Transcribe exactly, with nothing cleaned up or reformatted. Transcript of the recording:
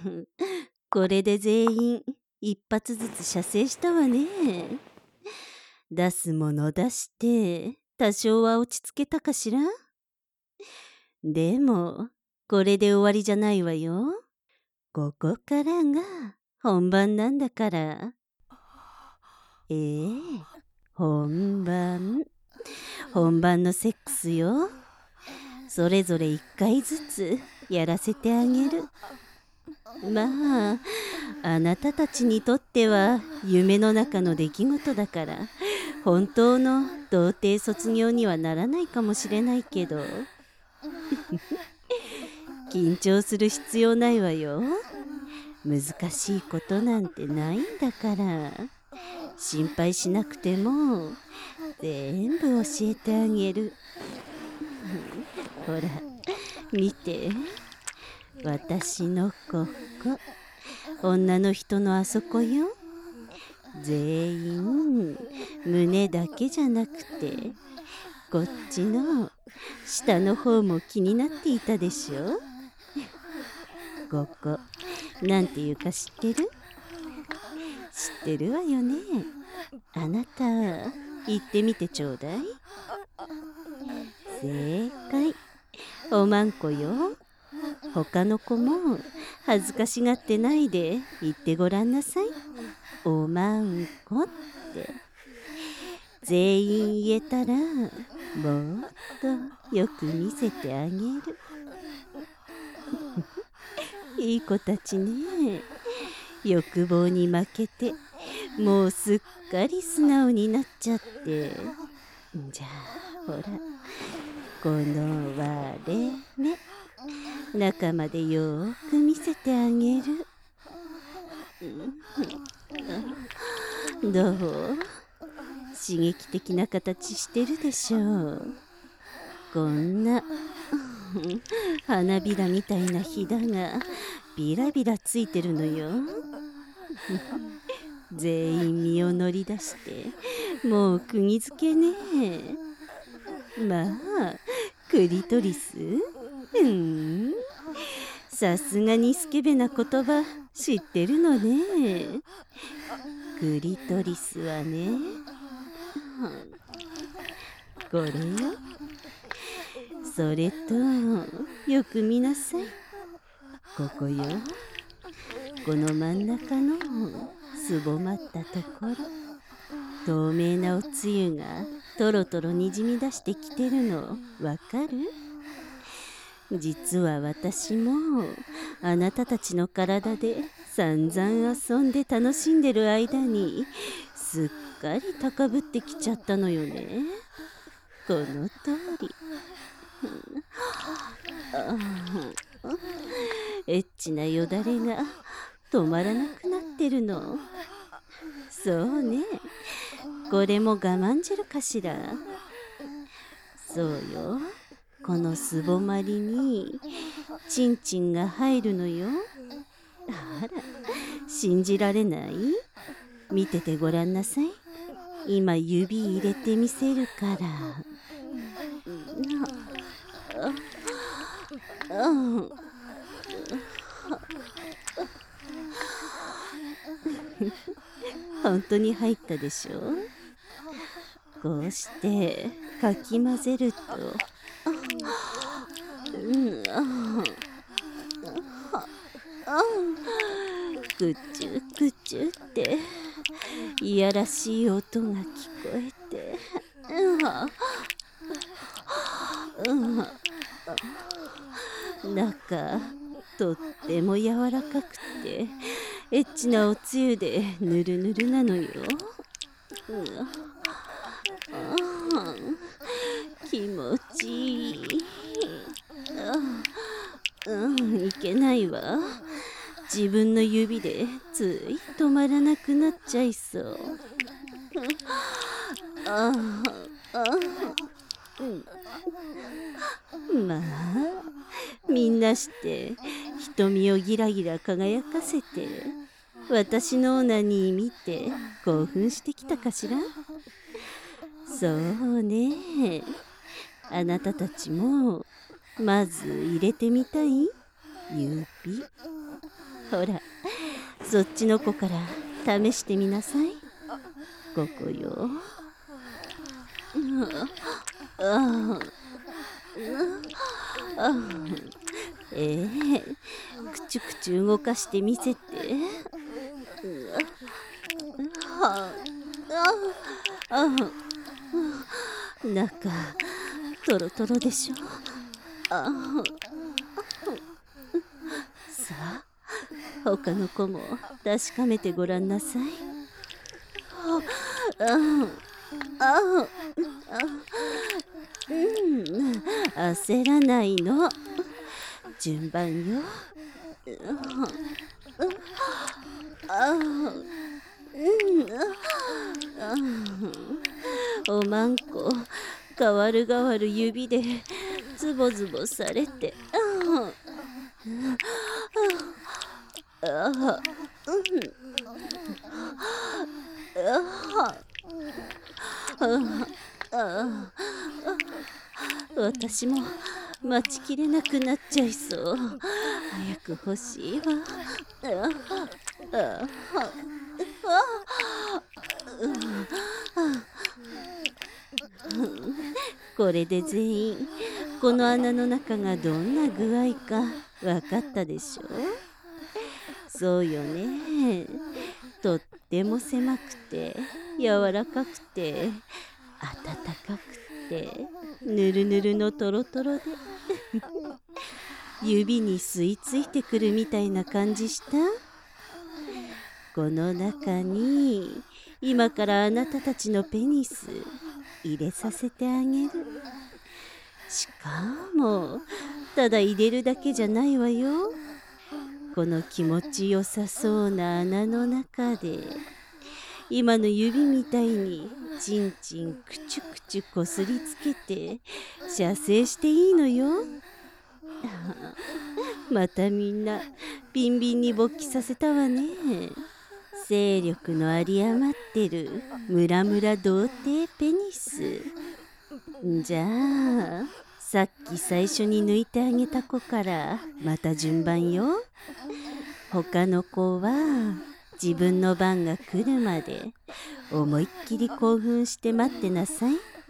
これで全員一発ずつ射精したわね。出すもの出して多少は落ち着けたかしら。でもこれで終わりじゃないわよ。ここからが本番なんだから。ええ、本番。本番のセックスよ。それぞれ一回ずつやらせてあげる。まあ、あなたたちにとっては夢の中の出来事だから、本当の童貞卒業にはならないかもしれないけど、緊張する必要ないわよ。難しいことなんてないんだから。心配しなくても全部教えてあげる。ほら見て、私のここ、女の人のあそこよ。全員胸だけじゃなくてこっちの下の方も気になっていたでしょ。ここなんていうか知ってる？知ってるわよね。あなた言ってみてちょうだい。正解、おまんこよ。他の子も恥ずかしがってないで言ってごらんなさい。おまんこって。全員言えたらもっとよく見せてあげる。いい子たちね。欲望に負けてもうすっかり素直になっちゃって。じゃあほら、この割れ目、中までよーく見せてあげる。どう？刺激的な形してるでしょう。こんな花びらみたいなひだがビラビラついてるのよ。全員身を乗り出してもう釘付けね。まあクリトリス、うん、さすがにスケベな言葉知ってるのね。クリトリスはね、これよ。それとよく見なさい。ここよ。この真ん中のすぼまったところ、透明なおつゆがトロトロにじみ出してきてるのわかる？実は私もあなたたちの体で散々遊んで楽しんでる間にすっかり高ぶってきちゃったのよね。この通り。エッチなよだれが止まらなくなってるの。そうね、これも我慢汁かしら。そうよ、このすぼまりにチンチンが入るのよ。あら、信じられない？見ててごらんなさい。今指入れてみせるから。本当に入ったでしょ。こうしてかき混ぜると、うんぐちゅぐちゅっていやらしい音が聞こえて、中とっても柔らかくてエッチなおつゆでぬるぬるなのよ。気持ちいい。うん、いけないわ。自分の指でつい止まらなくなっちゃいそう。ああ、うん、まあみんなして瞳をギラギラ輝かせて私のオナニー見て興奮してきたかしら。そうね、あなたたちもまず入れてみたい？指。 ほら、そっちの子から試してみなさい。ここよ。ああ、ええ、くちゅくちゅ動かしてみせて。ああ、中トロトロでしょ。あさあ、他の子も確かめてごらんなさい。あああうん、焦らないの。順番よ。あうんおまんこ、かわるがわる指でズボズボされて。あああ私も待ちきれなくなっちゃいそう。早く欲しいわ。これで全員この穴の中がどんな具合か分かったでしょ。そうよね。とっても狭くて柔らかくて暖かくてぬるぬるのトロトロで指に吸い付いてくるみたいな感じした。この中に今からあなたたちのペニス入れさせてあげる。しかもただ入れるだけじゃないわよ。この気持ちよさそうな穴の中で今の指みたいにチンチンくちゅくちゅこすりつけて射精していいのよ。またみんなビンビンに勃起させたわね。精力の有り余ってるムラムラ童貞ペニス。じゃあさっき最初に抜いてあげた子からまた順番よ。他の子は自分の番が来るまで思いっきり興奮して待ってなさい。